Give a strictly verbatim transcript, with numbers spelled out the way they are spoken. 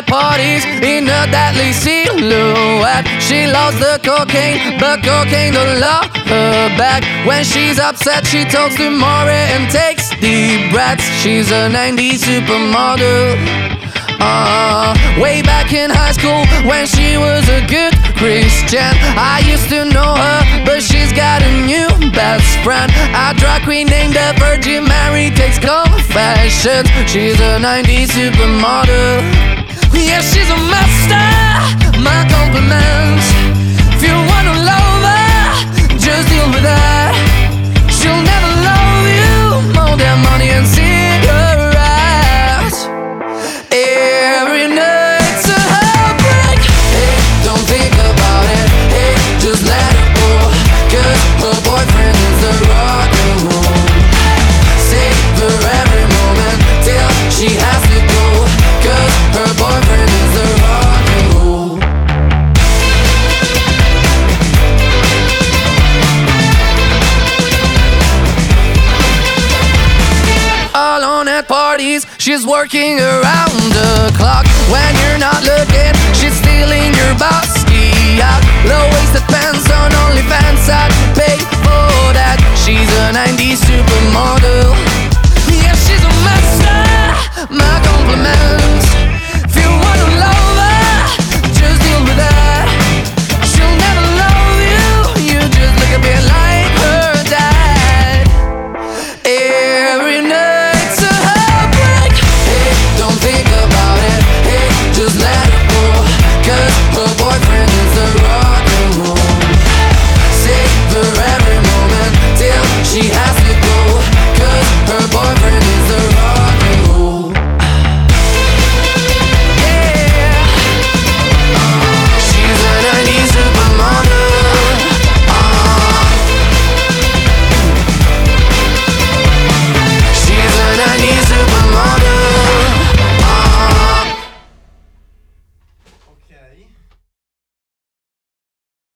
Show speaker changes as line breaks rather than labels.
at parties in a deadly silhouette. She loves the cocaine, but cocaine don't love her back. When she's upset, she talks to Maury and takes deep breaths. She's a nineties supermodel. Uh, way back in high school when she was a good Christian, I used to know her, but she's got a new best friend, a drag queen named the Virgin Mary. Takes confessions. She's a nineties supermodel. Yeah, she's a master. My compliments. If you wanna love her, just deal with her. She'll never love you more than money and cigarettes. Every night's a heartbreak. Hey, don't think about it. Hey, just let it go. Cause her boyfriend is the rock and roll. Save her every moment till she has to go. Cause her boyfriend is the rock and roll. Alone at parties, she's working around the clock. When you're not looking, she's stealing your bossy out. Low-waisted pants on OnlyFans, I'd pay for that. She's a nineties supermodel.